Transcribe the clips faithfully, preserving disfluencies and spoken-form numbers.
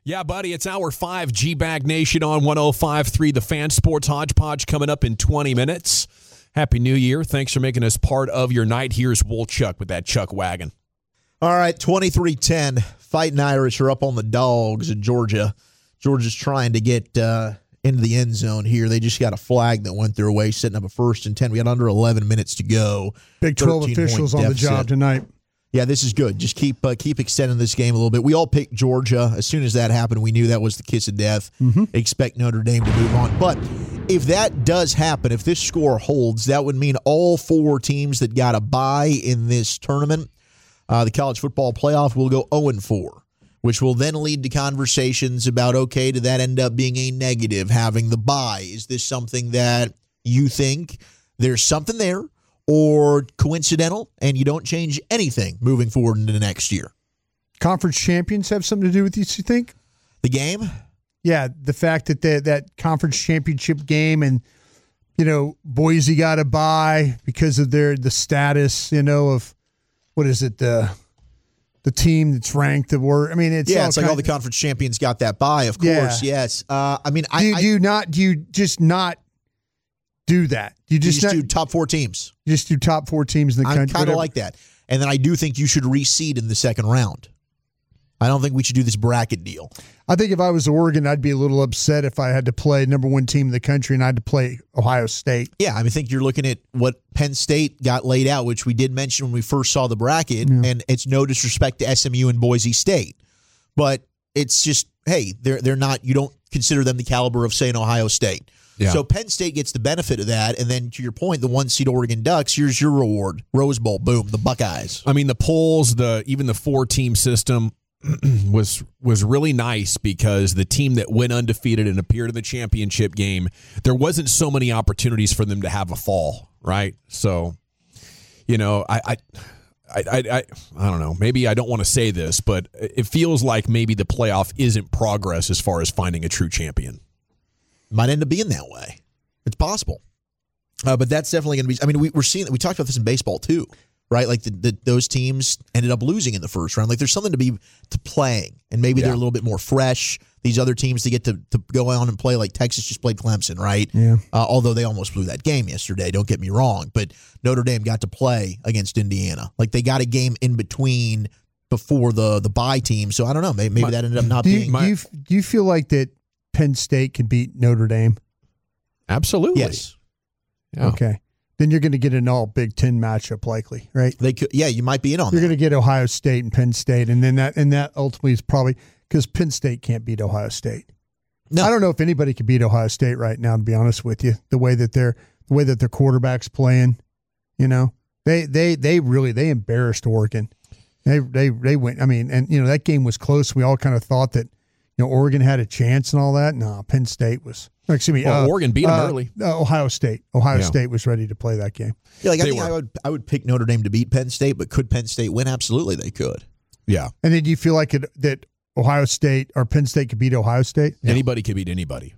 Yeah, buddy, it's hour five, G-Bag Nation on one oh five point three. The Fan Sports Hodgepodge coming up in twenty minutes. Happy New Year. Thanks for making us part of your night. Here's Woolchuck with that Chuck wagon. All right, twenty-three ten. Fighting Irish are up on the Dogs in Georgia. Georgia's trying to get uh, into the end zone here. They just got a flag that went their way, setting up a first and ten. We got under eleven minutes to go. Big twelve officials on the job tonight. Yeah, this is good. Just keep uh, keep extending this game a little bit. We all picked Georgia. As soon as that happened, we knew that was the kiss of death. Mm-hmm. Expect Notre Dame to move on. But if that does happen, if this score holds, that would mean all four teams that got a bye in this tournament, uh, the college football playoff, will go oh and four, which will then lead to conversations about, okay, did that end up being a negative, having the bye? Is this something that you think there's something there, or coincidental, and you don't change anything moving forward into the next year? Conference champions have something to do with this, you think? The game? Yeah, the fact that the, that conference championship game, and, you know, Boise got a bye because of their the status, you know, of, what is it, the the team that's ranked the word. I mean, it's yeah, all it's like all the conference champions got that bye, of course. Yeah. Yes. Uh, I mean, do I, you, I do you not do you just not do that? You just, you just not, do top four teams. You just do top four teams in the I country. kind of like that. And then I do think you should reseed in the second round. I don't think we should do this bracket deal. I think if I was Oregon, I'd be a little upset if I had to play number one team in the country and I had to play Ohio State. Yeah, I mean, I think you're looking at what Penn State got laid out, which we did mention when we first saw the bracket, Yeah. and it's no disrespect to S M U and Boise State, but it's just, hey, they're they're not. You don't consider them the caliber of, say, an Ohio State. Yeah. So Penn State gets the benefit of that, and then to your point, the one seed Oregon Ducks, here's your reward: Rose Bowl, boom, the Buckeyes. I mean, the polls, the even the four-team system was was really nice because the team that went undefeated and appeared in the championship game, there wasn't so many opportunities for them to have a fall, right? So, you know, I I I I, I, I don't know. Maybe I don't want to say this, but it feels like maybe the playoff isn't progress as far as finding a true champion. Might end up being that way. It's possible. Uh, but that's definitely going to be – I mean, we, we're seeing – we talked about this in baseball too, right? Like the, the, those teams ended up losing in the first round. Like there's something to be to playing, and maybe Yeah. they're a little bit more fresh. These other teams to get to, to go on and play, like Texas just played Clemson, right? Yeah. Uh, although they almost blew that game yesterday, don't get me wrong. But Notre Dame got to play against Indiana. Like they got a game in between before the, the bye team. So I don't know. Maybe, maybe My, that ended up not Do you, being – do, you, do you feel like that Penn State can beat Notre Dame? Absolutely. Yes. Yeah. Okay. Then you're going to get an all Big Ten matchup likely, right? They could, yeah, you might be in on You're that. going to get Ohio State and Penn State, and then that and that ultimately is probably because Penn State can't beat Ohio State. No. I don't know if anybody can beat Ohio State right now, to be honest with you. The way that they're the way that their quarterback's playing, you know, they they they really they embarrassed Oregon. They they they went. I mean, and you know that game was close. We all kind of thought that you know Oregon had a chance and all that. No, Penn State was. Excuse me. Well, uh, Oregon beat them uh, early. Uh, Ohio State. Ohio Yeah. State was ready to play that game. Yeah, like I They think were. I would I would pick Notre Dame to beat Penn State, but could Penn State win? Absolutely, they could. Yeah. And then do you feel like it, that Ohio State or Penn State could beat Ohio State? Anybody can beat anybody.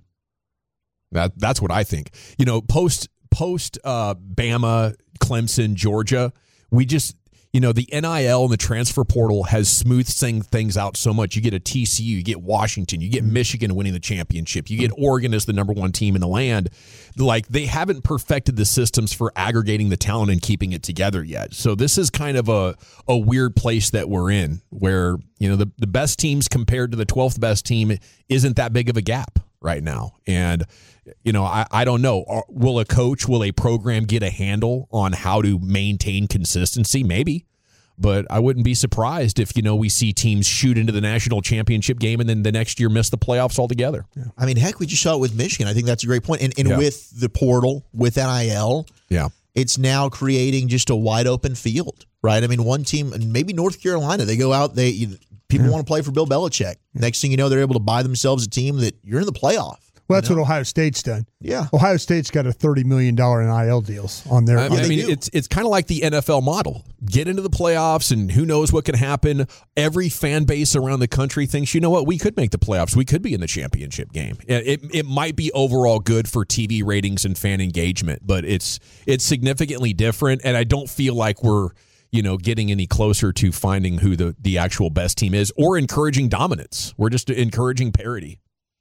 That that's what I think. You know, post post uh, Bama, Clemson, Georgia, we just you know the N I L and the transfer portal has smoothed things out so much. You get a T C U, you get Washington, you get Michigan winning the championship, you get Oregon as the number one team in the land. Like they haven't perfected the systems for aggregating the talent and keeping it together yet. So this is kind of a a weird place that we're in, where you know the the best teams compared to the twelfth best team isn't that big of a gap right now. And you know, I, I don't know. Will a coach, will a program get a handle on how to maintain consistency? Maybe. But I wouldn't be surprised if, you know, we see teams shoot into the national championship game and then the next year miss the playoffs altogether. Yeah. I mean, heck, we just saw it with Michigan. I think that's a great point. And, and Yeah. with the portal, with N I L, Yeah. it's now creating just a wide open field, right? I mean, one team, and maybe North Carolina, they go out, they people Yeah. want to play for Bill Belichick. Yeah. Next thing you know, they're able to buy themselves a team that you're in the playoff. Well, that's you know? what Ohio State's done. Yeah. Ohio State's got a thirty million dollars N I L deals on their. I, Yeah, I they mean, do. it's it's kind of like the N F L model. Get into the playoffs, and who knows what can happen. Every fan base around the country thinks, you know what, we could make the playoffs. We could be in the championship game. It, it, it might be overall good for T V ratings and fan engagement, but it's it's significantly different, and I don't feel like we're you know, getting any closer to finding who the, the actual best team is or encouraging dominance. We're just encouraging parity.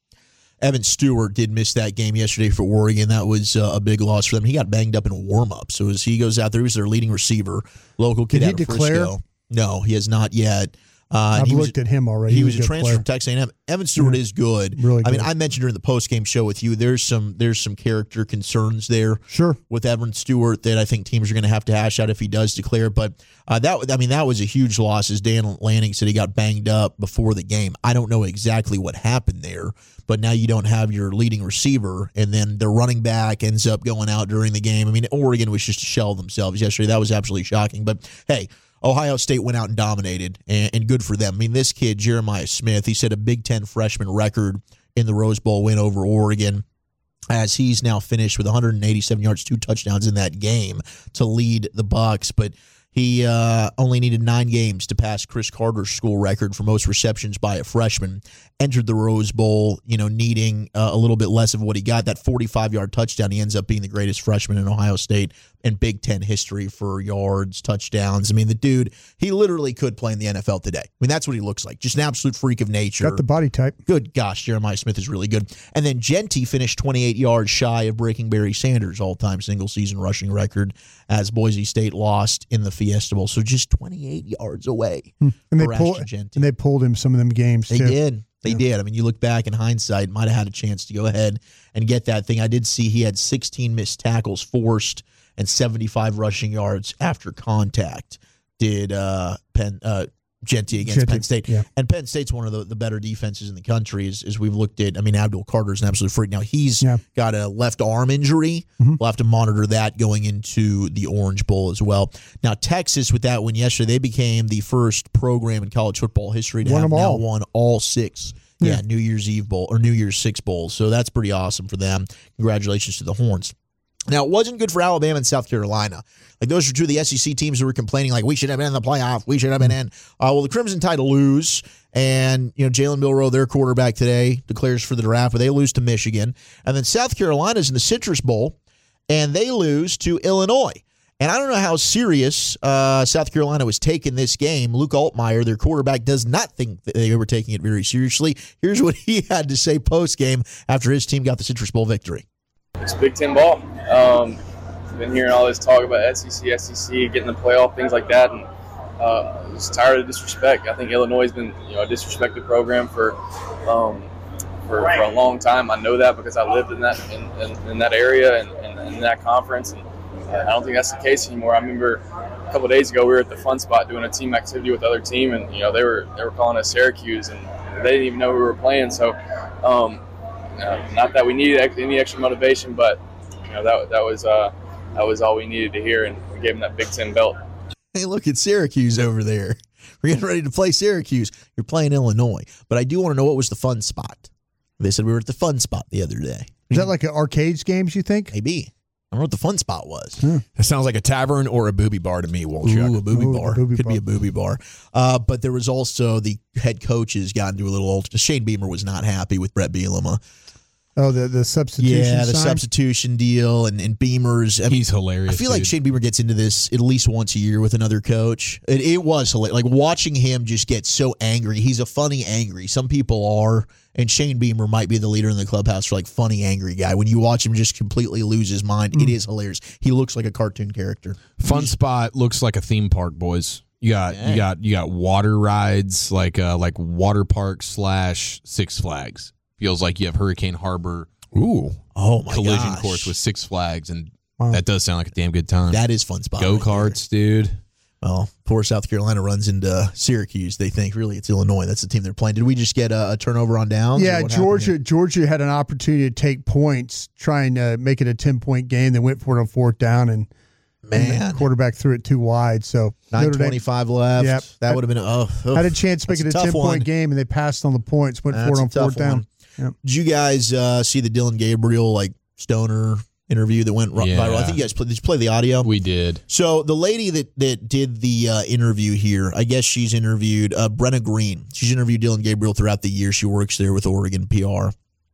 Evan Stewart did miss that game yesterday for Oregon. That was uh, a big loss for them. He got banged up in a warm-up. So as he goes out there, he was their leading receiver, local kid Did he out of declare? Frisco. No, he has not yet. Uh, I've he looked was, at him already. He, He was, was a a good transfer player. from Texas A and M. Evan Stewart Yeah. is good. Really I mean, good. I mentioned during the post-game show with you, there's some there's some character concerns there. Sure. With Evan Stewart that I think teams are going to have to hash out if he does declare. But uh, that I mean, that was a huge loss, as Dan Lanning said. He got banged up before the game. I don't know exactly what happened there, but now you don't have your leading receiver, and then their running back ends up going out during the game. I mean, Oregon was just a shell of themselves yesterday. That was absolutely shocking. But hey, Ohio State went out and dominated, and, and good for them. I mean, this kid, Jeremiah Smith, he set a Big Ten freshman record in the Rose Bowl win over Oregon, as he's now finished with one hundred eighty-seven yards, two touchdowns in that game to lead the Bucs. But he uh, only needed nine games to pass Chris Carter's school record for most receptions by a freshman. Entered the Rose Bowl, you know, needing uh, a little bit less of what he got. That forty-five-yard touchdown, he ends up being the greatest freshman in Ohio State in Big Ten history for yards, touchdowns. I mean, the dude, he literally could play in the N F L today. I mean, that's what he looks like. Just an absolute freak of nature. Got the body type. Good gosh, Jeremiah Smith is really good. And then Genty finished twenty-eight yards shy of breaking Barry Sanders' all-time single-season rushing record as Boise State lost in the Fiesta Bowl. So just twenty-eight yards away. And they for pulled Ashton Genty. and they pulled him some of them games They too. did. They Yeah. did. I mean, you look back in hindsight, might have had a chance to go ahead and get that thing. I did see he had sixteen missed tackles forced and seventy-five rushing yards after contact. Did uh, Penn uh, Genty against Genty, Penn State. yeah. And Penn State's one of the, the better defenses in the country as, as we've looked at. I mean, Abdul Carter's an absolute freak. Now, he's Yeah. got a left arm injury. Mhm. We'll have to monitor that going into the Orange Bowl as well. Now, Texas, with that win yesterday, they became the first program in college football history to Won have them now all. won all six. Yeah, Yeah. New Year's Eve Bowl or New Year's Six Bowls. So that's pretty awesome for them. Congratulations to the Horns. Now, it wasn't good for Alabama and South Carolina. Like, those are two of the S E C teams who were complaining, like, we should have been in the playoff. We should have been in. Uh, well, the Crimson Tide lose, and, you know, Jalen Milroe, their quarterback today, declares for the draft, but they lose to Michigan. And then South Carolina's in the Citrus Bowl, and they lose to Illinois. And I don't know how serious uh, South Carolina was taking this game. Luke Altmaier, their quarterback, does not think that they were taking it very seriously. Here's what he had to say post-game after his team got the Citrus Bowl victory. It's Big Ten ball. Um, been hearing all this talk about S E C, S E C, getting the playoff, things like that, and uh, I'm just tired of disrespect. I think Illinois has been, you know, a disrespected program for, um, for for a long time. I know that because I lived in that in, in, in that area and, and in that conference, and uh, I don't think that's the case anymore. I remember a couple of days ago we were at the Fun Spot doing a team activity with the other team, and you know they were they were calling us Syracuse, and they didn't even know who we were playing. So. Um, Uh, not that we needed any extra motivation, but you know that that was uh, that was all we needed to hear, and we gave them that Big Ten belt. Hey, look at Syracuse over there. We're getting ready to play Syracuse. You're playing Illinois. But I do want to know, what was the Fun Spot? They said we were at the Fun Spot the other day. Is that like an arcades games, you think? Maybe. I don't know what the Fun Spot was. It sounds like a tavern or a booby bar to me, Wolchuk. Ooh, a booby Ooh, the bar. booby Could be a bar. booby bar. Uh, but there was also the head coaches got into a little ultra. Shane Beamer was not happy with Brett Bielema. Oh, the the substitution. Yeah, the sign? substitution deal and, and Beamer's. I mean, He's hilarious. I feel like dude. Shane Beamer gets into this at least once a year with another coach. It, it was hilarious. Like watching him just get so angry. He's a funny angry. Some people are, and Shane Beamer might be the leader in the clubhouse for like funny angry guy. When you watch him just completely lose his mind, Mm. it is hilarious. He looks like a cartoon character. Fun Spot looks like a theme park, boys. You got Yeah. you got you got water rides, like uh like water park slash Six Flags. Feels like you have Hurricane Harbor Ooh, oh my collision gosh. course with Six Flags, and Wow. that does sound like a damn good time. That is Fun Spot. Go right there. karts, dude. Well, poor South Carolina runs into Syracuse. They think really it's Illinois. That's the team they're playing. Did we just get a, a turnover on downs? or Yeah, what happened Georgia. here? Georgia had an opportunity to take points, trying to make it a ten point game. They went for it on fourth down, and, and Man. the quarterback threw it too wide. So nine Notre Dame twenty-five left. Yep. That would have been a, oh, oh, had a chance to make that's it a tough ten point one. game, and they passed on the points. Went for That's it a on tough fourth down. one. Yep. Did you guys uh, see the Dylan Gabriel like stoner interview that went ro- Yeah. viral? I think you guys play, did you play the audio? We did. So the lady that that did the uh, interview here, I guess she's interviewed uh, Brenna Green. She's interviewed Dylan Gabriel throughout the year. She works there with Oregon P R.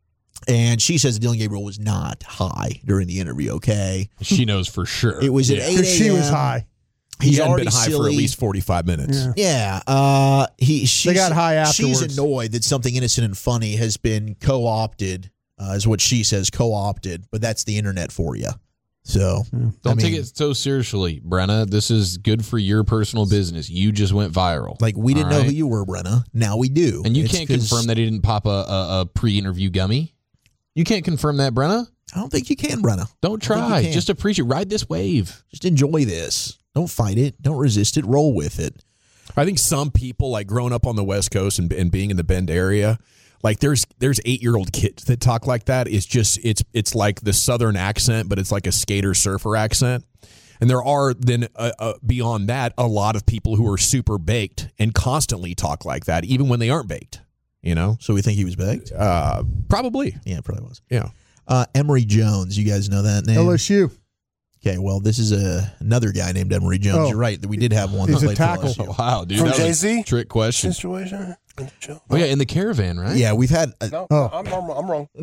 And she says Dylan Gabriel was not high during the interview, okay? She knows for sure. It was at Yeah. eight Because she was a m. high. He He's hadn't already been high silly. for at least forty-five minutes. Yeah. Yeah, uh, he. She's, They got high She's afterwards. annoyed that something innocent and funny has been co-opted, uh, is what she says, co-opted. But that's the internet for you. So Don't I mean, take it so seriously, Brenna. This is good for your personal business. You just went viral. Like we didn't All know right? who you were, Brenna. Now we do, And you It's can't 'cause- confirm that he didn't pop a, a, a pre-interview gummy. You can't confirm that, Brenna. I don't think you can, Brenna. Don't I think you try. can. Just appreciate. Ride this wave. Just enjoy this. Don't fight it. Don't resist it. Roll with it. I think some people, like growing up on the West Coast and, and being in the Bend area, like there's there's eight year old kids that talk like that. It's just it's it's like the Southern accent, but it's like a skater surfer accent. And there are then uh, uh, beyond that a lot of people who are super baked and constantly talk like that, even when they aren't baked. You know, So we think he was baked? uh, probably. Yeah, probably was. Yeah. Uh, Emory Jones. You guys know that name? L S U. Okay, well, this is a, another guy named Emory Jones. Oh. You're right. We did have one. He's that a played for tackle. L S U. Oh, wow, dude. From that was a Jay-Z? trick question. Situation. Oh, yeah, in the caravan, right? Yeah, we've had. Uh, No, Oh. I'm, I'm, I'm wrong.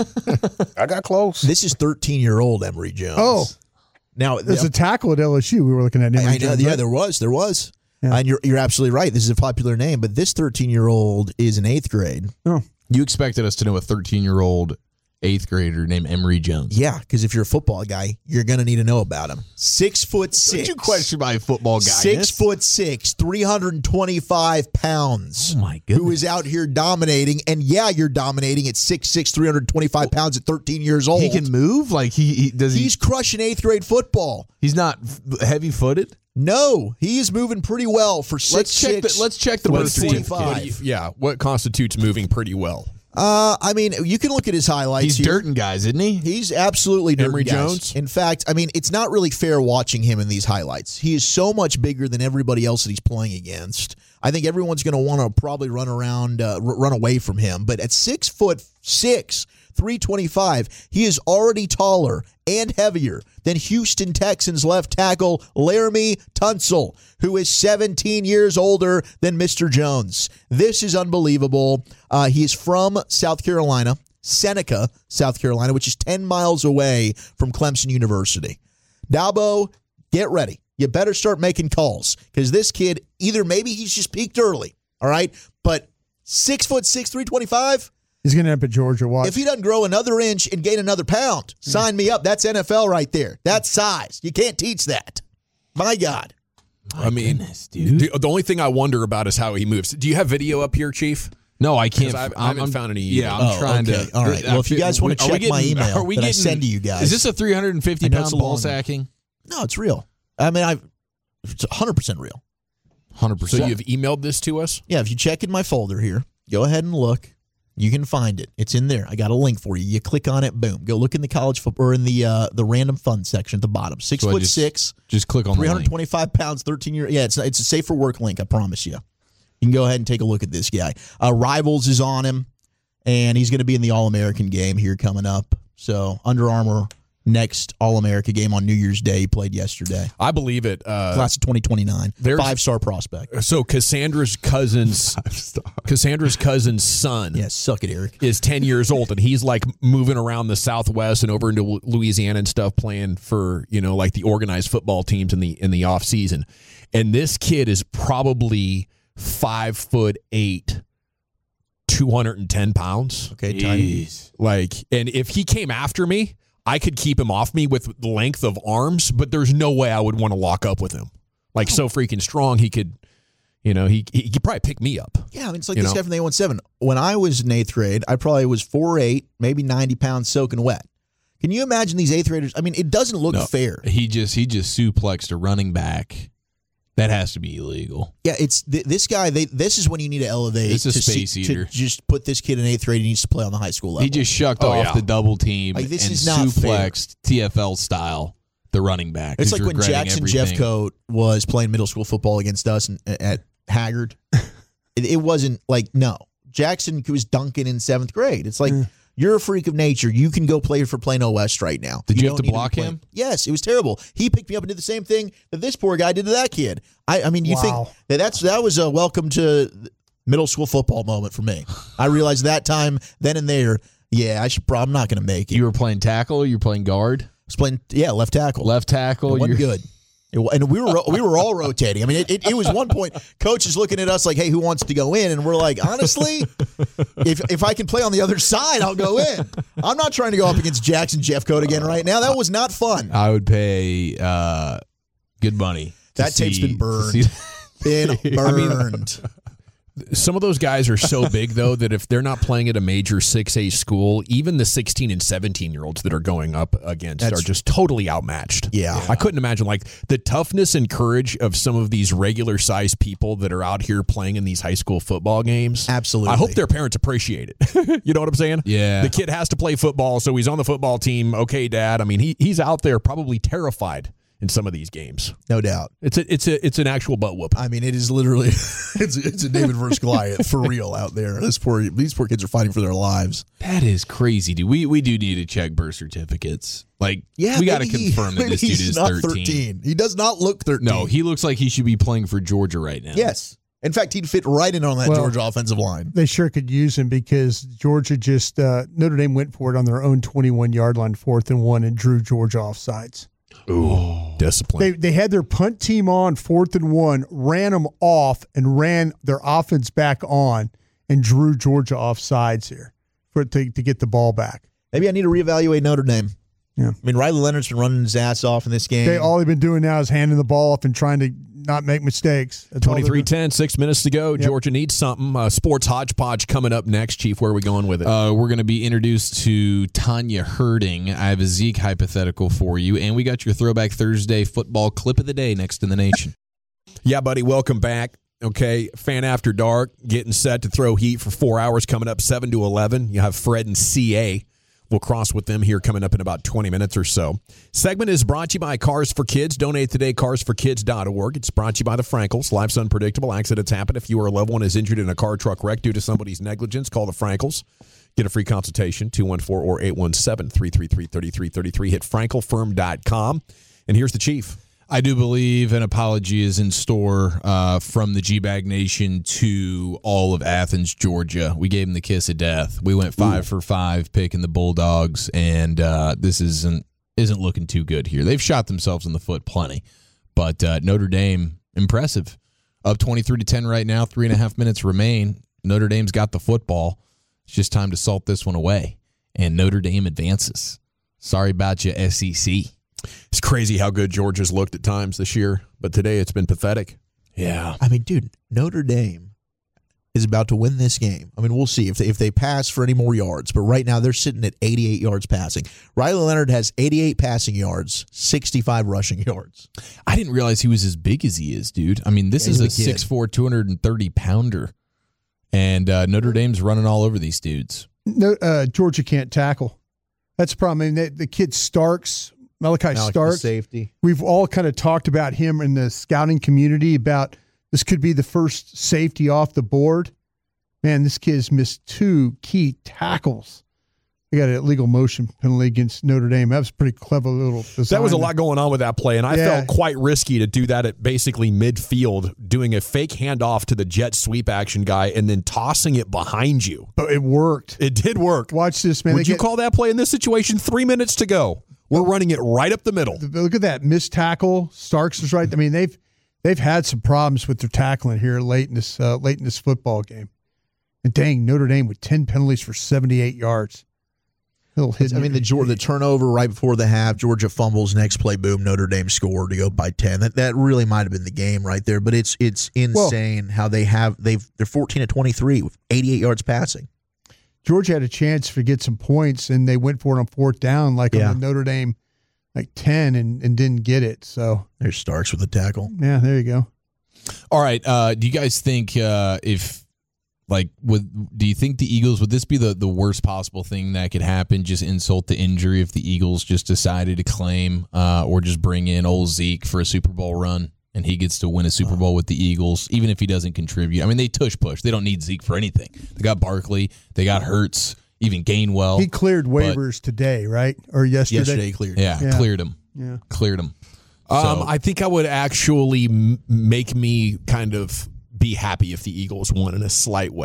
I got close. this is thirteen-year-old Emory Jones. Oh. Now There's a tackle at L S U we were looking at. I, I know. Jones, Yeah, right? there was. There was. Yeah. And you're you're absolutely right. This is a popular name, but this thirteen-year-old is in eighth grade. Oh. You expected us to know a thirteen-year-old eighth grader named Emory Jones. Yeah, because if you're a football guy, you're gonna need to know about him. Six foot six. Did you question my football guy? Six foot six, three hundred twenty-five pounds. Oh, my goodness. Who is out here dominating? And yeah, you're dominating at six six, three hundred twenty-five pounds at thirteen years old. He can move? Like, he, he does he? He's crushing eighth grade football. He's not heavy-footed? No, he is moving pretty well for six Let's check six. the, let's check the What birth is certificate. twenty-five? What do you- yeah. What constitutes moving pretty well? Uh, I mean, you can look at his highlights. He's here. dirting guys, isn't he? He's absolutely dirty. Emory guys. Jones? In fact, I mean, it's not really fair watching him in these highlights. He is so much bigger than everybody else that he's playing against. I think everyone's going to want to probably run around, uh, r- run away from him. But at six foot six, three twenty-five, he is already taller and heavier than Houston Texans left tackle Laramie Tunsil, who is seventeen years older than Mister Jones. This is unbelievable. Uh, he is from South Carolina, Seneca, South Carolina, which is ten miles away from Clemson University. Dabo, get ready. You better start making calls because this kid, either maybe he's just peaked early, all right? But six foot six, three twenty-five, He's going to end up at Georgia. Watch. if he doesn't grow another inch and gain another pound, sign me up. That's N F L right there. That's size. You can't teach that. My God. I mean, goodness, dude. The, the only thing I wonder about is how he moves. Do you have video up here, Chief? No, I can't. 'Cause I've- I I'm- haven't I'm- found any Yeah, either. I'm Oh, trying okay. to. All right. Well, if you guys want to Are we check my getting- email are we that I getting- send to you guys. Is this a three hundred fifty I know pound it's a ball long one. sacking? No, it's real. I mean, I've, it's one hundred percent real. one hundred So percent. you've emailed this to us? Yeah, if you check in my folder here, go ahead and look. You can find it. It's in there. I got a link for you. You click on it, boom. Go look in the college football or in the uh, the random fun section at the bottom. Six So I foot just- six, Just click on three the hundred link. twenty-five pounds, thirteen year. Yeah, it's it's a safe for work link. I promise you. You can go ahead and take a look at this guy. Uh, Rivals is on him, and he's going to be in the All American game here coming up. So Under Armour next All America game on New Year's Day. He played yesterday. I believe it. Uh, Class of twenty twenty-nine. there's- Five star prospect. so Cassandra's cousin's Cassandra's cousin's son Yeah, suck it, Eric. is ten years old, and he's like moving around the Southwest and over into Louisiana and stuff, playing for, you know, like the organized football teams in the in the off season. And this kid is probably five foot eight, two hundred and ten pounds. Okay, tiny. Like, and if he came after me, I could keep him off me with the length of arms, but there's no way I would want to lock up with him. Like, so freaking strong, he could, you know, he he could probably pick me up. Yeah, I mean, it's like You this know? guy from the A one seven. When I was in eighth grade, I probably was four eight, maybe ninety pounds soaking wet. Can you imagine these eighth graders? I mean, it doesn't look No. fair. He just he just suplexed a running back. That has to be illegal. Yeah, it's th- this guy. They this is when you need to elevate. It's a to space see, eater. To just put this kid in eighth grade. He needs to play on the high school level. He just shucked Oh, off yeah. the double team Like, this and is not suplexed T F L style the running back. It's He's like when regretting Jackson everything. Jeffcoat was playing middle school football against us in, at Haggard. it, it wasn't like no Jackson was dunking in seventh grade. It's like. You're a freak of nature. You can go play for Plano West right now. Did you have don't to need block be playing- him? Yes, it was terrible. He picked me up and did the same thing that this poor guy did to that kid. I, I mean, you Wow. think that that's that was a welcome to middle school football moment for me. I realized that time, then and there, yeah, I should. Probably, I'm not going to make it. You were playing tackle. You were playing guard, I was playing, yeah, left tackle. left tackle. It wasn't you're- good. It, and we were we were all rotating. I mean, it, it, it was one point, coach is looking at us like, hey, who wants to go in? And we're like, honestly, if if I can play on the other side, I'll go in. I'm not trying to go up against Jackson Jeffcoat again right now. That was not fun. I would pay uh, good money. That tape's see, been burned. See, been burned. Some of those guys are so big, though, that if they're not playing at a major six A school, even the sixteen and seventeen-year-olds that are going up against That's, are just totally outmatched. Yeah. I couldn't imagine, like, the toughness and courage of some of these regular-sized people that are out here playing in these high school football games. Absolutely. I hope their parents appreciate it. You know what I'm saying? Yeah. The kid has to play football, so he's on the football team. Okay, Dad. I mean, he he's out there probably terrified in some of these games. No doubt. It's a it's a it's an actual butt whoop. I mean, it is literally it's it's a David versus Goliath for real out there. This poor these poor kids are fighting for their lives. That is crazy, dude. We we do need to check birth certificates. Like, Yeah, we got to maybe he- confirm that maybe this dude he's is not thirteen. thirteen. He does not look thirteen. No, he looks like he should be playing for Georgia right now. Yes. In fact, he'd fit right in on that Well, Georgia offensive line. They sure could use him because Georgia just uh, Notre Dame went for it on their own twenty-one yard line, fourth and one, and drew Georgia off sides. Ooh, discipline. They they had their punt team on fourth and one, ran them off, and ran their offense back on, and drew Georgia off sides here for to to get the ball back. Maybe I need to reevaluate Notre Dame. Yeah. I mean, Riley Leonard's been running his ass off in this game. They all they've been doing now is handing the ball off and trying to not make mistakes. That's all they're twenty-three doing. ten, six minutes to go. Yep. Georgia needs something. Uh, sports hodgepodge coming up next, Chief. Where are we going with it? Uh, we're going to be introduced to Tanya Herding. I have a Zeke hypothetical for you, and we got your Throwback Thursday football clip of the day next in the nation. Yeah, buddy, welcome back. Okay, Fan After Dark, getting set to throw heat for four hours coming up, seven to eleven. You have Fred and C A. We'll cross with them here coming up in about twenty minutes or so. Segment is brought to you by Cars for Kids. Donate today, cars for kids dot org. It's brought to you by the Frankels. Life's unpredictable. Accidents happen. If you or a loved one is injured in a car truck wreck due to somebody's negligence, call the Frankels. Get a free consultation, two one four or eight one seven, three three three, three three three three. Hit frankel firm dot com. And here's the Chief. I do believe an apology is in store uh, from the G-Bag Nation to all of Athens, Georgia. We gave them the kiss of death. We went five Ooh. for five picking the Bulldogs, and uh, this isn't isn't looking too good here. They've shot themselves in the foot plenty, but uh, Notre Dame, impressive. Up twenty-three to ten right now, three and a half minutes remain. Notre Dame's got the football. It's just time to salt this one away, and Notre Dame advances. Sorry about you, S E C. It's crazy how good Georgia's looked at times this year, but today it's been pathetic. Yeah. I mean, dude, Notre Dame is about to win this game. I mean, we'll see if they, if they pass for any more yards, but right now they're sitting at eighty-eight yards passing. Riley Leonard has eighty-eight passing yards, sixty-five rushing yards. I didn't realize he was as big as he is, dude. I mean, this Yeah, is a he's a kid. six four, two hundred thirty pounder, and uh, Notre Dame's running all over these dudes. No, uh, Georgia can't tackle. That's the problem. I mean, they, the kid Starks, Malachi Now, like the Starks, safety. we've all kind of talked about him in the scouting community about this could be the first safety off the board. Man, this kid's missed two key tackles. They got an illegal motion penalty against Notre Dame. That was a pretty clever little design. That was a lot going on with that play, and I Yeah. felt quite risky to do that at basically midfield, doing a fake handoff to the jet sweep action guy and then tossing it behind you. But it worked. It did work. Watch this, man. Would They you get- call that play in this situation? Three minutes to go. We're running it right up the middle. Look at that missed tackle. Starks is right. I mean, they've they've had some problems with their tackling here late in this uh, late in this football game. And dang, Notre Dame with ten penalties for seventy-eight yards. Little hidden. I mean, the Georgia, the turnover right before the half, Georgia fumbles, next play, boom, Notre Dame scored to go by ten. That that really might have been the game right there. But it's it's insane how they have they've they're fourteen to twenty-three with eighty-eight yards passing. Georgia had a chance to get some points, and they went for it on fourth down, like Yeah. on the Notre Dame, like ten, and, and didn't get it. So There's Starks with the tackle. yeah, there you go. All right. Uh, do you guys think uh, if, like, would do you think the Eagles, would this be the, the worst possible thing that could happen? Just insult to injury if the Eagles just decided to claim uh, or just bring in old Zeke for a Super Bowl run and he gets to win a Super Bowl with the Eagles, even if he doesn't contribute? I mean, they tush push. They don't need Zeke for anything. They got Barkley. They got Hurts, even Gainwell. He cleared waivers today, right? Or yesterday? Yesterday cleared. Yeah, Yeah. cleared him. Yeah. Cleared him. Um, So- I think I would actually m- make me kind of be happy if the Eagles won in a slight way.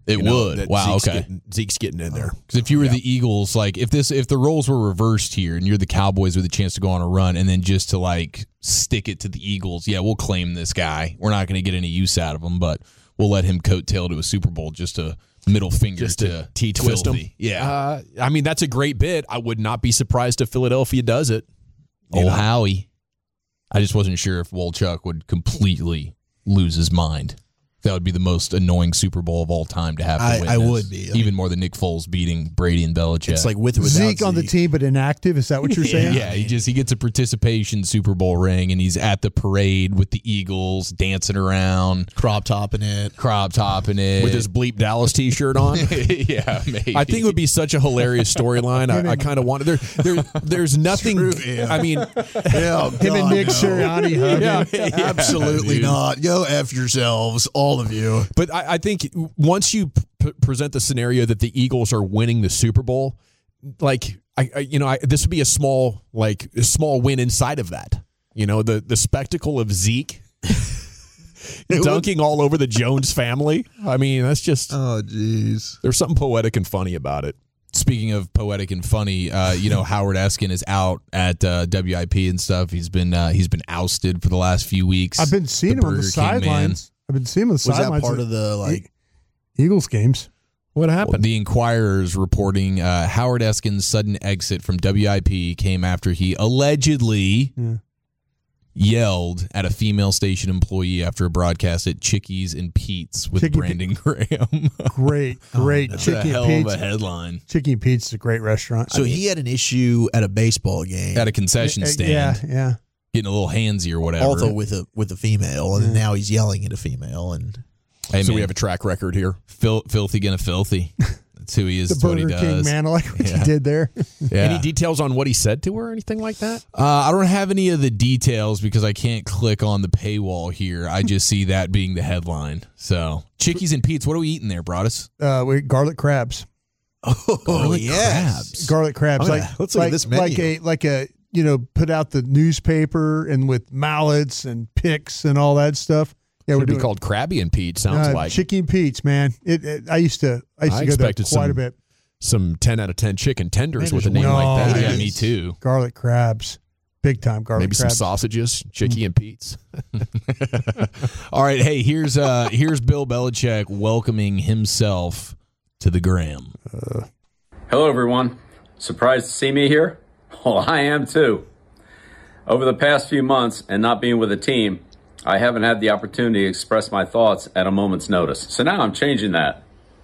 It You know, would. that Wow, Zeke's okay. Getting, Zeke's getting in there. Because if you were the Eagles, like if this if the roles were reversed here and you're the Cowboys with a chance to go on a run and then just to like stick it to the Eagles, yeah, we'll claim this guy. We're not going to get any use out of him, but we'll let him coattail to a Super Bowl just a middle finger Just to to T-twist him. Filthy. Yeah. Uh, I mean, that's a great bit. I would not be surprised if Philadelphia does it. You Old know? Howie. I just wasn't sure if Wolchuk would completely lose his mind. That would be the most annoying Super Bowl of all time to have to I- witness. I would be. I Even more than Nick Foles beating Brady and Belichick. It's like with or without Zeke on the Zeke. team, but inactive. Is that what you're saying? Yeah, he just he gets a participation Super Bowl ring, and he's at the parade with the Eagles, dancing around, crop topping it. crop topping it With his Bleep Dallas T-shirt on. yeah, maybe. I think it would be such a hilarious storyline. I, I kind of want there. There, there's nothing. I mean, Yeah, Him and Nick Sirianni hugging. yeah, Absolutely dude. not. Go F yourselves, all of you. But I, I think once you p- present the scenario that the Eagles are winning the Super Bowl, like I, I you know, I, this would be a small, like a small win inside of that. You know, the the spectacle of Zeke dunking all over the Jones family. I mean, that's just Oh, jeez. there's something poetic and funny about it. Speaking of poetic and funny, uh, you know Howard Eskin is out at uh, W I P and stuff. He's been uh, he's been ousted for the last few weeks. I've been seeing him on the Burger King man. sidelines. I've been seeing him on the Was that sidelines. part of the like? Eagles games? What Well, happened? the Inquirer is reporting uh, Howard Eskin's sudden exit from W I P came after he allegedly Yeah. yelled at a female station employee after a broadcast at Chickies and Pete's with Chicky Brandon Graham. Great, great. That's a Chicken hell and of a Pete's. headline. Chicken and Pete's is a great restaurant. So he had an issue at a baseball game, At a concession Uh, stand, Yeah, yeah. getting a little handsy or whatever. also with a with a female, and now he's yelling at a female. And Hey, so man, we have a track record here. Fil- filthy gonna filthy. That's who he is. The That's what he Burger King does. man, I like what Yeah. you did there. Yeah. Any details on what he said to her or anything like that? Uh, I don't have any of the details because I can't click on the paywall here. I just see that being the headline. So, Chickies and Pete's, what are we eating there, Broadus? Uh, we garlic crabs. oh Garlic yes, crabs. Garlic crabs. Oh, like yeah. Let's look at like, this like menu. a like a you know put out the newspaper and with mallets and picks and all that stuff. Yeah, It we're would be doing called Krabby and Pete. Sounds uh, like Chicken Pete's, man. It, it. I used to. I used I to go there expected quite some a bit. some ten out of ten chicken tenders Man, with a there's name no- like that. Yeah, Yes. me too. Garlic crabs, big time garlic Maybe some crabs. sausages, Chicky and Pete's. All right, hey, here's uh here's Bill Belichick welcoming himself to the gram. Hello, everyone. Surprised to see me here? Well, I am too. Over the past few months and not being with a team, I haven't had the opportunity to express my thoughts at a moment's notice. So now I'm changing that.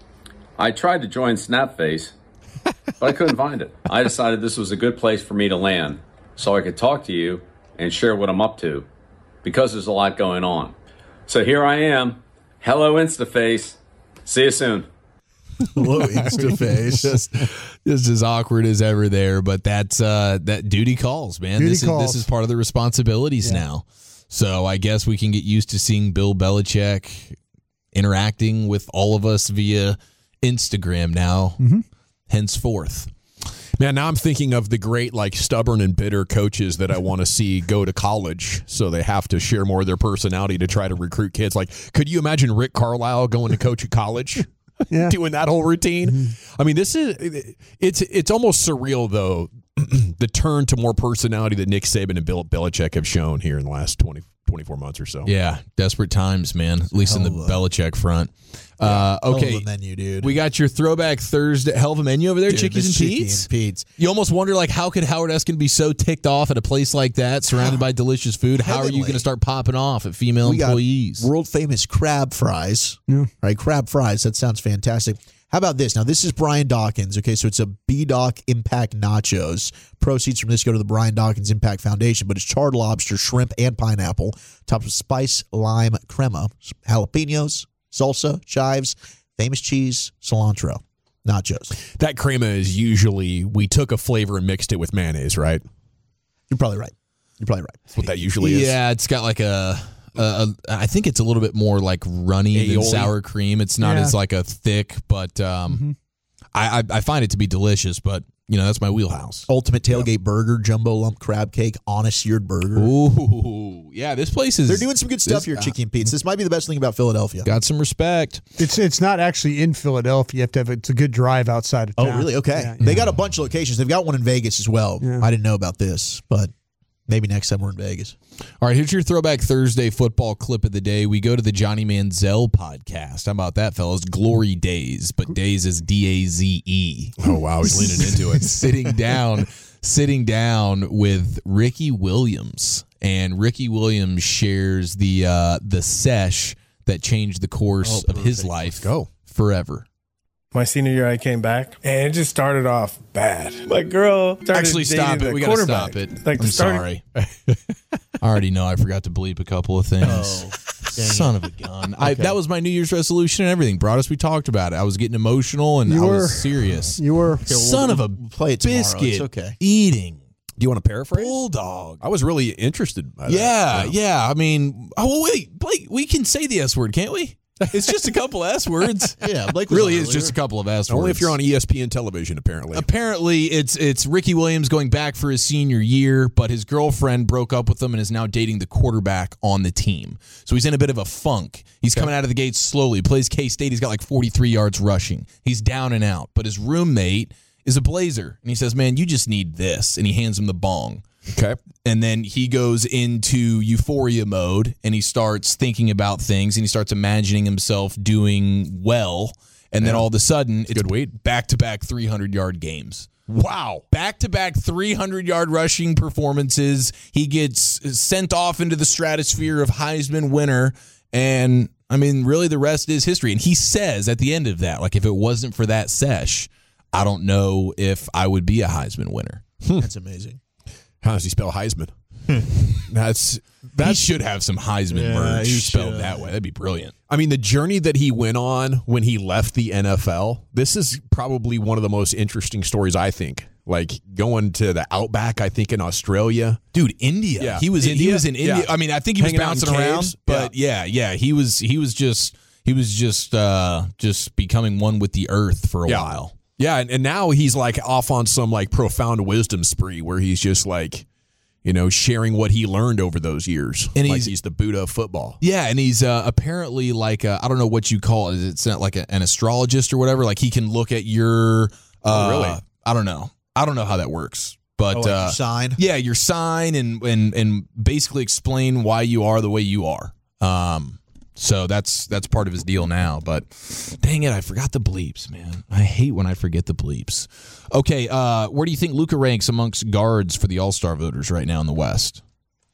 I tried to join Snapface, but I couldn't find it. I decided this was a good place for me to land so I could talk to you and share what I'm up to because there's a lot going on. So here I am. Hello, Instaface. See you soon. hello Instaface. just just as awkward as ever there, but that's uh that duty calls, man. Duty this calls. is this is part of the responsibilities now. So I guess we can get used to seeing Bill Belichick interacting with all of us via Instagram now, Mm-hmm. henceforth. Man, now I'm thinking of the great, like, stubborn and bitter coaches that I want to see go to college, so they have to share more of their personality to try to recruit kids. Like, could you imagine Rick Carlisle going to coach at college? Yeah. Doing that whole routine. I mean, this is it's it's almost surreal though. The turn to more personality that Nick Saban and Bill Belichick have shown here in the last twenty, twenty-four months or so. Yeah, desperate times, man. At least in the Hell of a- Belichick front. Uh, Hell of okay, a menu, dude. we got your throwback Thursday hell of a menu over there, Dude, Chickies and this Chicky Pete's. and Pete's. You almost wonder, like, how could Howard Eskin be so ticked off at a place like that, surrounded by delicious food? How are you Heavenly. going to start popping off at female We got employees? world famous crab fries. Yeah. Right, crab fries. That sounds fantastic. How about this? Now, this is Brian Dawkins. Okay, so it's a B-Doc Impact Nachos. Proceeds from this go to the Brian Dawkins Impact Foundation, but it's charred lobster, shrimp, and pineapple, topped with spice lime crema, jalapenos, salsa, chives, famous cheese, cilantro, nachos. That crema is usually we took a flavor and mixed it with mayonnaise, right? You're probably right. You're probably right. That's what that usually is. Yeah, it's got like a, a, a. I think it's a little bit more like runny than Aioli. sour cream. It's not Yeah. as like a thick, but um, I, I I find it to be delicious, but you know that's my wheelhouse. Ultimate tailgate yep. burger, jumbo lump crab cake, on a seared burger. Ooh, yeah, this place is. They're doing some good stuff this, here at Chicky and Pete's. This might be the best thing about Philadelphia. Got some respect. It's it's not actually in Philadelphia. You have to have it's a good drive outside of town. Oh, really? Okay. Yeah, they yeah. got a bunch of locations. They've got one in Vegas as well. Yeah. I didn't know about this, but maybe next time we're in Vegas. All right, here's your Throwback Thursday football clip of the day. We go to the Johnny Manziel podcast. How about that, fellas? Glory Days, but days is D A Z E. Oh, wow. He's leaning into it. Sitting down, sitting down with Ricky Williams. And Ricky Williams shares the uh, the sesh that changed the course oh, of his perfect. life Let's go. forever. My senior year, I came back, and it just started off bad. My girl started Actually, stop dating it. the We got to quarterback. stop it. Like I'm starting- sorry. I already know I forgot to bleep a couple of things. Oh, Son of a gun. I, that was my New Year's resolution and everything. Brought us, we talked about it. I was getting emotional, and You I were. was serious. You were. Son we'll- of a we'll play it tomorrow. It's biscuit okay. eating Do you want to paraphrase? bulldog. I was really interested by that. Yeah, yeah. I mean, oh, wait, Blake, we can say the S word, can't we? It's just a couple S words. Yeah, Blake was really on is earlier. just a couple of S words. Only if you're on E S P N television, apparently. Apparently, it's it's Ricky Williams going back for his senior year, but his girlfriend broke up with him and is now dating the quarterback on the team. So he's in a bit of a funk. He's coming out of the gates slowly. Plays K-State. He's got like forty-three yards rushing. He's down and out. But his roommate is a Blazer. And he says, man, you just need this. And he hands him the bong. Okay. And then he goes into euphoria mode and he starts thinking about things and he starts imagining himself doing well. And then all of a sudden, it's good weed. back-to-back three hundred yard games. Wow. Back-to-back three hundred yard rushing performances. He gets sent off into the stratosphere of Heisman winner. And, I mean, really the rest is history. And he says at the end of that, like, if it wasn't for that sesh, I don't know if I would be a Heisman winner. That's amazing. How does he spell Heisman? That's He that's. should have some Heisman Yeah, merch he spelled should. that way. That'd be brilliant. I mean, the journey that he went on when he left the N F L. This is probably one of the most interesting stories, I think. Like going to the Outback, I think in Australia. Dude, India. Yeah. He was in, he India? was in India. Yeah. I mean, I think he was Hanging out in bouncing around, caves? but yeah. yeah, he was he was just he was just uh just becoming one with the earth for a Yeah. while. Yeah, and, and now he's like off on some like profound wisdom spree where he's just like, you know, sharing what he learned over those years. And like he's- he's the Buddha of football. Yeah, and he's uh, apparently like I I don't know what you call it. It's not like a, an astrologist or whatever. Like he can look at your. Uh, Oh, really? I don't know. I don't know how that works, but Oh, like uh, your sign? Yeah, your sign and and and basically explain why you are the way you are. Um, so that's that's part of his deal now. But dang it, I forgot the bleeps, man. I hate when I forget the bleeps. Okay, uh, where do you think Luka ranks amongst guards for the All-Star voters right now in the West?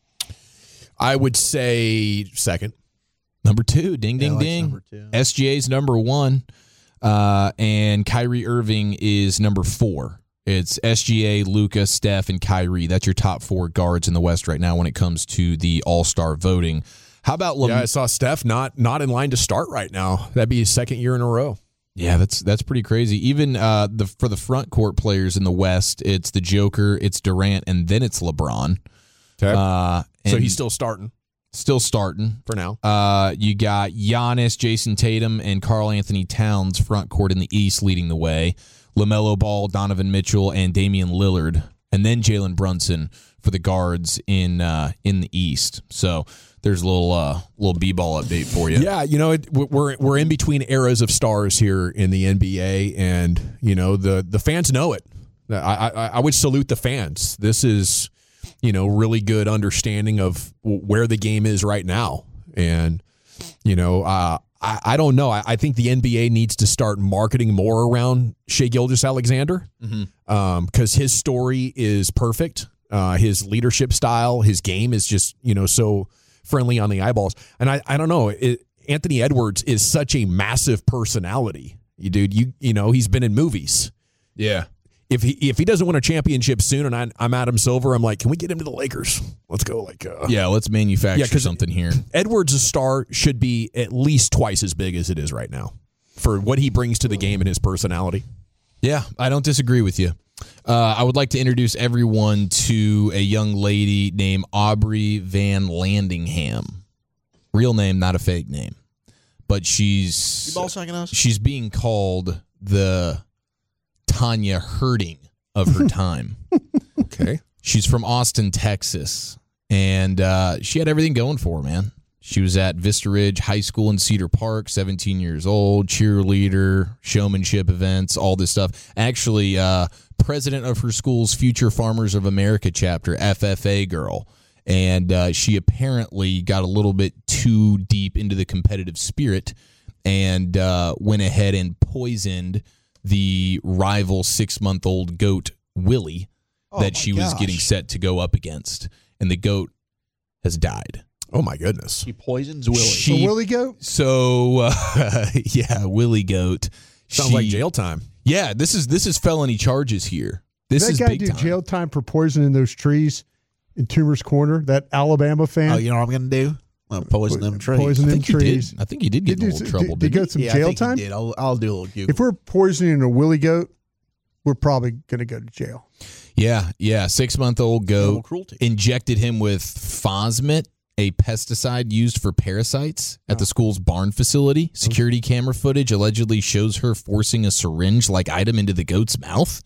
I would say second. Number two, ding, Yeah, I ding, like ding. number two. S G A's number one, uh, and Kyrie Irving is number four. It's S G A, Luka, Steph, and Kyrie. That's your top four guards in the West right now when it comes to the All-Star voting. How about Lam- Yeah, I saw Steph not not in line to start right now. That'd be his second year in a row. Yeah, that's that's pretty crazy. Even uh, the for the front court players in the West, it's the Joker, it's Durant, and then it's LeBron. Okay. Uh, so and he's still starting still starting. for now. Uh, you got Giannis, Jason Tatum, and Karl Anthony Towns front court in the East leading the way. LaMelo Ball, Donovan Mitchell, and Damian Lillard, and then Jalen Brunson for the guards in uh, in the East. So there's a little uh, little b-ball update for you. Yeah, you know, it, we're we're in between eras of stars here in the N B A, and you know the the fans know it. I I, I would salute the fans. This is, you know, really good understanding of where the game is right now, and you know, uh, I I don't know. I, I think the N B A needs to start marketing more around Shai Gilgeous-Alexander Mm-hmm. um, because his story is perfect. Uh, his leadership style, his game is just, you know, so friendly on the eyeballs. And I, I don't know, it, Anthony Edwards is such a massive personality. You dude, you you know, he's been in movies. Yeah. If he if he doesn't win a championship soon and I, I'm Adam Silver, I'm like, can we get him to the Lakers? Let's go. Like, uh, Yeah, let's manufacture Yeah, 'cause- something here. Edwards' a star should be at least twice as big as it is right now for what he brings to the game and his personality. Yeah, I don't disagree with you. Uh, I would like to introduce everyone to a young lady named Aubrey Van Landingham. Real name, not a fake name. But she's You ball sacking us? she's being called the Tanya Herding of her time. Okay. She's from Austin, Texas, and uh, she had everything going for her, man. She was at Vista Ridge High School in Cedar Park, seventeen years old, cheerleader, showmanship events, all this stuff. Actually, uh, president of her school's Future Farmers of America chapter, F F A girl. And uh, she apparently got a little bit too deep into the competitive spirit and uh, went ahead and poisoned the rival six-month-old goat, Willie, Oh that she my was gosh. getting set to go up against. And the goat has died. Oh, my goodness. He poisons Willie. She- So Willie goat? So, uh, yeah, Willie Goat. Sounds She- like jail time. Yeah, this is this is felony charges here. This Did is that guy big do time. jail time for poisoning those trees in Toomer's Corner? That Alabama fan? Oh, you know what I'm going to do? I'm going to poison them trees. Poison I them think he trees. did. I think he did get Did in a you- little did- trouble. did he didn't go he? some yeah, jail I think time? He did. I'll, I'll do a little Google. If we're poisoning a Willie goat, we're probably going to go to jail. Yeah, yeah. Six month old Animal goat cruelty. injected him with Fosmet, a pesticide used for parasites, at the school's barn facility. Security camera footage allegedly shows her forcing a syringe-like item into the goat's mouth.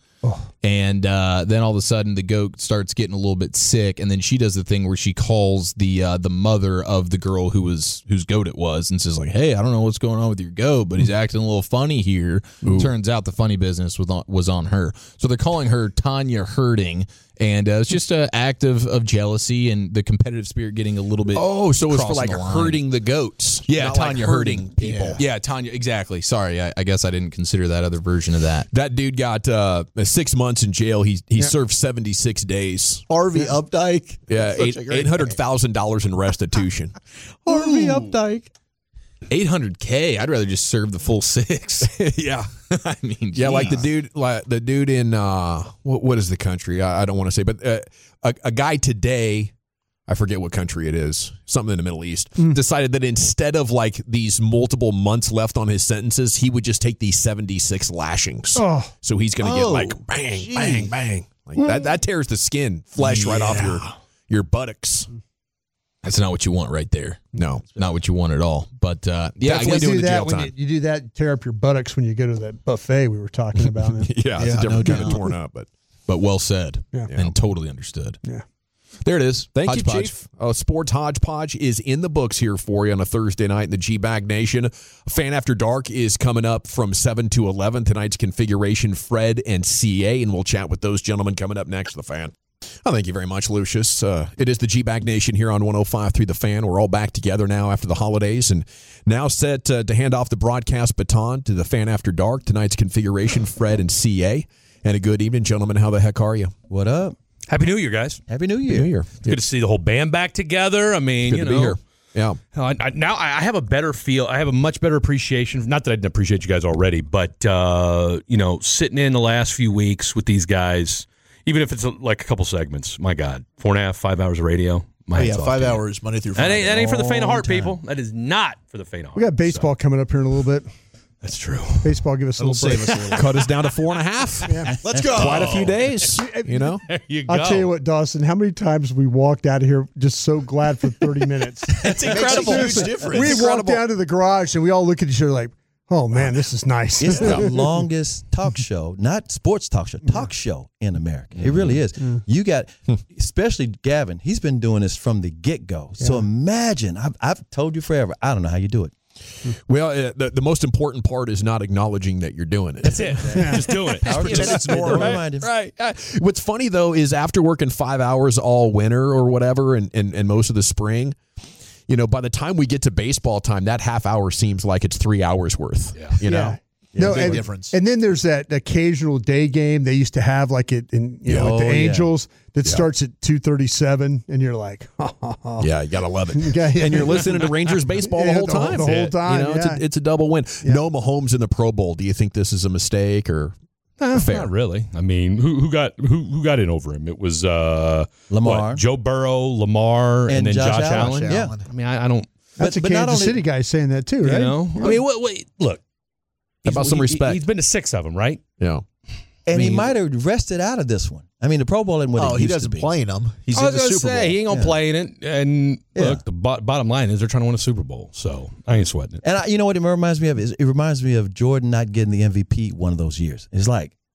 And uh, then all of a sudden, the goat starts getting a little bit sick, and then she does the thing where she calls the uh, the mother of the girl who was whose goat it was, and says like, "Hey, I don't know what's going on with your goat, but he's acting a little funny here." Turns out the funny business was on, was on her, so they're calling her Tanya Herding, and uh, it's just an act of, of jealousy and the competitive spirit getting a little bit. Oh, so it's for crossing like the line. hurting the goats. Yeah, not like Tanya hurting Herding people. Yeah. yeah, Tanya. Exactly. Sorry, I, I guess I didn't consider that other version of that. That dude got uh, six months in jail. He he served seventy-six days. Harvey Updike. Yeah, Such eight a great eight hundred thousand dollars in restitution. Harvey Updike. eight hundred K. I'd rather just serve the full six. yeah, I mean, yeah, like the geez. dude, like the dude in uh, what what is the country? I, I don't want to say, but uh, a a guy today. I forget what country it is, something in the Middle East, decided that instead of like these multiple months left on his sentences, he would just take these seventy-six lashings. Oh. So he's going to get Oh, like bang, geez. bang, bang. Like that, that tears the skin, flesh right off your, your buttocks. That's not what you want right there. No. Not what you want at all. But uh, yeah, I Definitely guess doing do the that jail when time. You, you do that, tear up your buttocks when you go to that buffet we were talking about. Yeah, it's Yeah, a different no kind of doubt. torn up, but but well said Yeah. and totally understood. Yeah. There it is. thank Hodgepodge. you, Chief. Uh, Sports Hodgepodge is in the books here for you on a Thursday night in the G-Bag Nation. Fan After Dark is coming up from seven to eleven. Tonight's configuration, Fred and C A, and we'll chat with those gentlemen coming up next, The Fan. Oh, thank you very much, Lucius. Uh, it is the G-Bag Nation here on one oh five point three The Fan. We're all back together now after the holidays and now set uh, to hand off the broadcast baton to the Fan After Dark. Tonight's configuration, Fred and C A. And a good evening, gentlemen. How the heck are you? What up? Happy New Year, guys. Happy New Year. New Year. It's good to see the whole band back together. I mean, Good you to know, be here. Yeah. I, I, now I have a better feel. I have a much better appreciation. Not that I didn't appreciate you guys already, but uh, you know, sitting in the last few weeks with these guys, even if it's a, like a couple segments. My God, four and a half, five hours of radio. My Oh, hats yeah, off five to you. hours, Monday through That Friday. ain't, that ain't for the faint of heart, Long time. people. That is not for the faint of heart. We got baseball coming up here in a little bit. That's true. Baseball, give us a little break. Cut us down to four and a half. Let's go. Quite a few days, you know? There you go. I'll tell you what, Dawson, how many times we walked out of here just so glad for thirty minutes? That's Makes a incredible. huge difference. We walked incredible. down to the garage and we all look at each other like, oh, man, this is nice. It's the longest talk show, not sports talk show, talk show in America. It really is. You got, especially Gavin, he's been doing this from the get-go. So imagine, I've, I've told you forever, I don't know how you do it. Well, uh, the, the most important part is not acknowledging that you're doing it. That's it. Just doing it. Power Just minutes, ignore don't it. remind him. Right. Uh, What's funny, though, is after working five hours all winter or whatever and, and, and most of the spring, you know, by the time we get to baseball time, that half hour seems like it's three hours worth. Yeah. You know? No, big and, difference. and then there's that occasional day game they used to have, like it in you know, Yeah. like the Oh, yeah. Angels that starts at two thirty-seven, and you're like, Yeah, you gotta love it. Yeah, yeah. And you're listening to Rangers baseball the Yeah, whole the whole- time. the whole time, You know, it's, yeah. a, it's a double win. No Mahomes in the Pro Bowl. Do you think this is a mistake or fair? Not really. I mean, who who got who who got in over him? It was uh, Lamar. what, Joe Burrow, Lamar, and, And then Josh Josh, Allen. Allen. Yeah. I mean, I, I don't. that's But- a but not Kansas only- City guy saying that too, right? You know, I mean, wait, wait, look. How about He's- some he- respect? He's been to six of them, right? Yeah. And he mean- might have rested out of this one. I mean, the Pro Bowl isn't what Oh, it he used doesn't to be. play in them. He's I in was the gonna Super say Bowl. he ain't gonna Yeah. play in it. And Yeah. look, the bo- bottom line is they're trying to win a Super Bowl, so I ain't sweating it. And I, you know what it reminds me of? Is it reminds me of Jordan not getting the M V P one of those years. It's like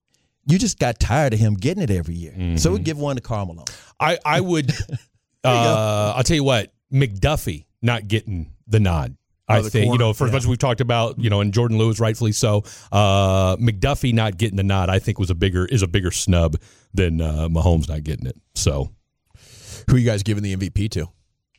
you just got tired of him getting it every year. Mm-hmm. So we give one to Carmelo. I, I would, uh, I'll tell you what, McDuffie not getting the nod. Oh, I think, corner, you know, for yeah. as much as we've talked about, you know, and Jordan Lewis, rightfully so, uh, McDuffie not getting the nod, I think was a bigger, is a bigger snub than uh, Mahomes not getting it. So, who are you guys giving the M V P to?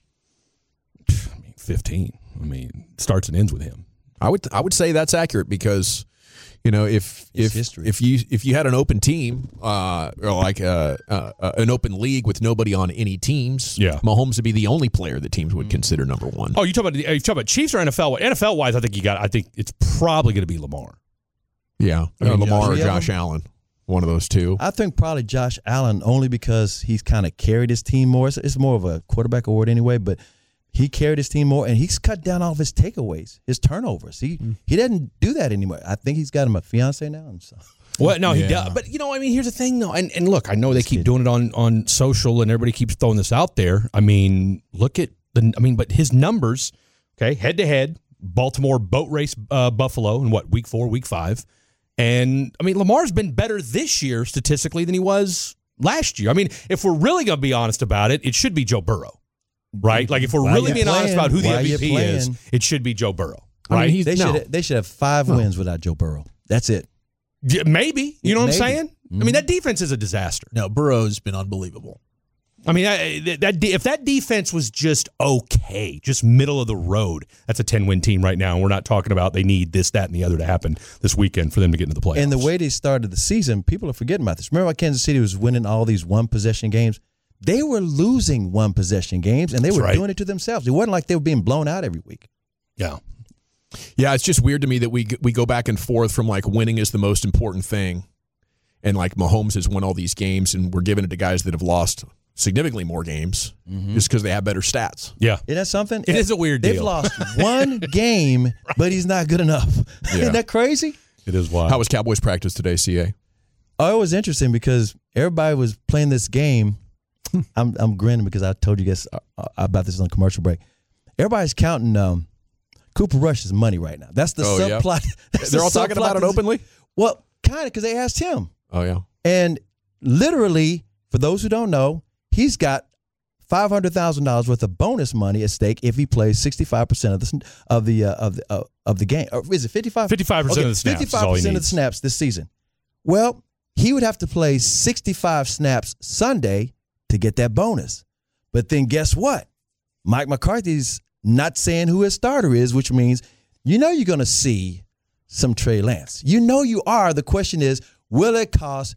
I mean, fifteen. I mean, starts and ends with him. I would, I would say that's accurate because, you know, if if history. if you if you had an open team, uh, or like uh, uh, an open league with nobody on any teams, yeah. Mahomes would be the only player that teams would consider number one. Oh, you talk about you talk about Chiefs or N F L? N F L wise, I think you got. I think it's probably going to be Lamar. Yeah, I mean, Lamar Josh or Josh Allen? Allen, one of those two. I think probably Josh Allen only because he's kind of carried his team more. It's, it's more of a quarterback award anyway, but he carried his team more, and he's cut down all of his takeaways, his turnovers. He mm. he doesn't do that anymore. I think he's got him a fiance now. And so. Well, no, yeah. he does. But, you know, I mean, here's the thing, though. And, and look, I know they keep doing it on, on social, and everybody keeps throwing this out there. I mean, look at the – I mean, but his numbers, okay, head-to-head, Baltimore boat race uh, Buffalo in, what, week four, week five. And, I mean, Lamar's been better this year statistically than he was last year. I mean, if we're really going to be honest about it, it should be Joe Burrow. Right? Like, if we're Why really being playing? honest about who the Why M V P is, it should be Joe Burrow. Right? I mean, he's, they, no. should, they should have five no. wins without Joe Burrow. That's it. Yeah, maybe. You know Maybe. what I'm saying? Mm-hmm. I mean, that defense is a disaster. No, Burrow's been unbelievable. I mean, that, that if that defense was just okay, just middle of the road, that's a ten-win team right now. And we're not talking about they need this, that, and the other to happen this weekend for them to get into the playoffs. And the way they started the season, people are forgetting about this. Remember how Kansas City was winning all these one-possession games? They were losing one-possession games, and they were right. doing it to themselves. It wasn't like they were being blown out every week. Yeah. Yeah, it's just weird to me that we we go back and forth from like winning is the most important thing, and like Mahomes has won all these games, and we're giving it to guys that have lost significantly more games mm-hmm. just because they have better stats. Yeah. Isn't that something? It is a weird They've deal. lost one game, right. but he's not good enough. Yeah. Isn't that crazy? It is wild. How was Cowboys practice today, C A? Oh, it was interesting because everybody was playing this game. I'm I'm grinning because I told you guys about this on the commercial break. Everybody's counting um, Cooper Rush's money right now. That's the oh, subplot. Yeah. That's They're the all talking about it openly? Well, kind of because they asked him. Oh, yeah. And literally, for those who don't know, he's got five hundred thousand dollars worth of bonus money at stake if he plays sixty-five percent of the of the uh, of the uh, of the game. Or is it fifty-five? fifty-five percent okay, of the snaps. fifty-five percent of the snaps this season. Well, he would have to play sixty-five snaps Sunday to get that bonus. But then guess what? Mike McCarthy's not saying who his starter is, which means you know you're going to see some Trey Lance. You know you are. The question is, will it cost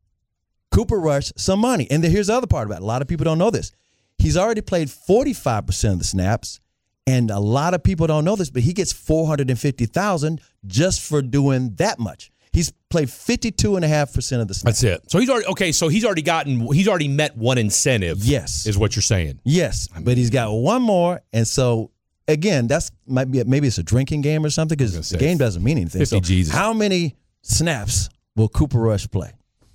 Cooper Rush some money? And then here's the other part about it. A lot of people don't know this. He's already played forty-five percent of the snaps, and a lot of people don't know this, but he gets four hundred fifty thousand dollars just for doing that much. He's played fifty-two point five percent of the snaps. That's it. So he's already okay. So he's already gotten. He's already met one incentive. Yes, is what you're saying. Yes, but he's got one more, and so again, that's might be maybe it's a drinking game or something because the game doesn't mean anything. fifty So Jesus. How many snaps will Cooper Rush play?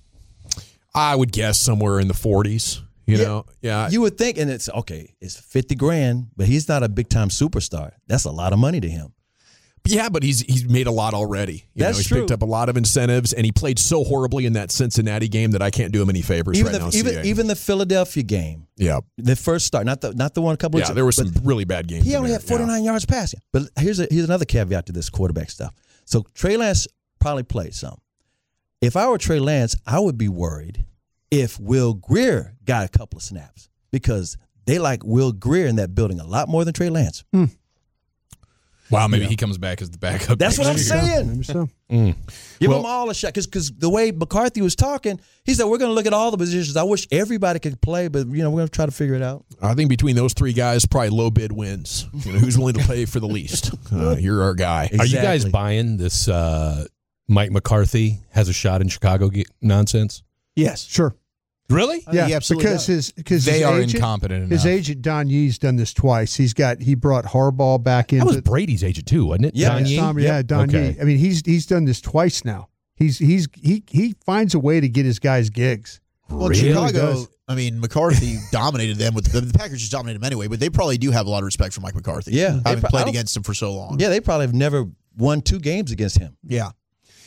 I would guess somewhere in the forties. You Yeah. know, yeah. You would think, and it's okay. It's fifty grand, but he's not a big time superstar. That's a lot of money to him. Yeah, but he's he's made a lot already. You That's know, he's true. picked up a lot of incentives, and he played so horribly in that Cincinnati game that I can't do him any favors Even right the now. even C A. even the Philadelphia game, yeah, the first start, not the not the one a couple. yeah, weeks there were some but really bad games. He in only there. had forty-nine yards passing. But here's a, here's another caveat to this quarterback stuff. So Trey Lance probably played some. If I were Trey Lance, I would be worried if Will Grier got a couple of snaps because they like Will Grier in that building a lot more than Trey Lance. Hmm. Wow, maybe Yeah. he comes back as the backup. That's what I'm next year. saying. Maybe so. Mm. Give Well- them all a shot because the way McCarthy was talking, he said we're going to look at all the positions. I wish everybody could play, but you know we're going to try to figure it out. I think between those three guys, probably low bid wins. You know, who's willing to pay for the least? Uh, you're our guy. Are you guys Exactly. buying this? Uh, Mike McCarthy has a shot in Chicago ge- nonsense. Yes. Sure. Really? I Yeah, think he absolutely because does. his because They his are agent, incompetent His enough. agent Don Yee's done this twice. He's got he brought Harbaugh back That was into Brady's agent too, wasn't it? Yeah, Don Yee? Tom, yeah, Don Okay. Yee. I mean, he's he's done this twice now. He's he's he he finds a way to get his guys gigs. Well, Really? Chicago, does. I mean, McCarthy dominated them. With the, the Packers just dominated them anyway, but they probably do have a lot of respect for Mike McCarthy. Yeah. They having pro- I played don't- against him for so long. Yeah, they probably have never won two games against him. Yeah.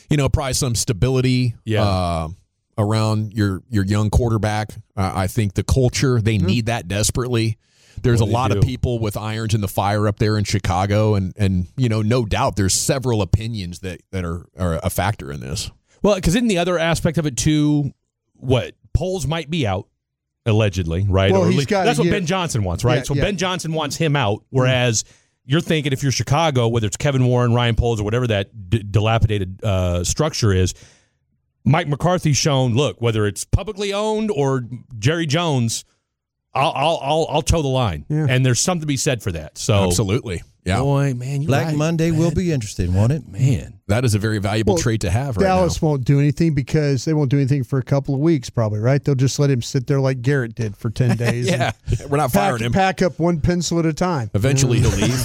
you know, probably some stability Yeah. uh, around your your young quarterback. Uh, I think the culture, they Mm-hmm. need that desperately. There's Well, a they lot do. of people with irons in the fire up there in Chicago, and and you know, no doubt there's several opinions that that are, are a factor in this. Well, because in the other aspect of it too, what Poles might be out allegedly, right? Well, Or at he's least- got a that's what year- Ben Johnson wants, right? Yeah, so yeah. Ben Johnson wants him out, whereas you're thinking if you're Chicago, whether it's Kevin Warren, Ryan Poles, or whatever that d- dilapidated uh, structure is, Mike McCarthy's shown, look, whether it's publicly owned or Jerry Jones, I'll I'll I'll, I'll toe the line, Yeah. and there's something to be said for that. So, Absolutely, yeah, boy, man, you're Black right. Monday will be interesting, won't it? man. that is a very valuable Well, trait to have right Dallas now. won't do anything because they won't do anything for a couple of weeks, probably, right? They'll just let him sit there like Garrett did for ten days. Yeah, and we're not firing pack, him. pack up one pencil at a time. Eventually he'll leave.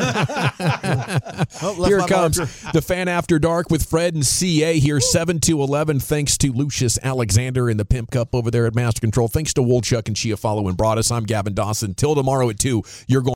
Oh, left Here my it comes. marker. The Fan After Dark with Fred and C A here, seven to eleven. Thanks to Lucius Alexander in the Pimp Cup over there at Master Control. Thanks to Wolchuk and Chiafalo and Broadus. I'm Gavin Dawson. Till tomorrow at two, you're going.